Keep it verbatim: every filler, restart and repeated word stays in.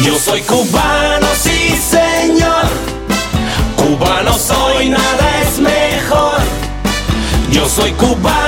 Yo soy cubano, sí señor. Cubano soy, nada es mejor. Yo soy cubano.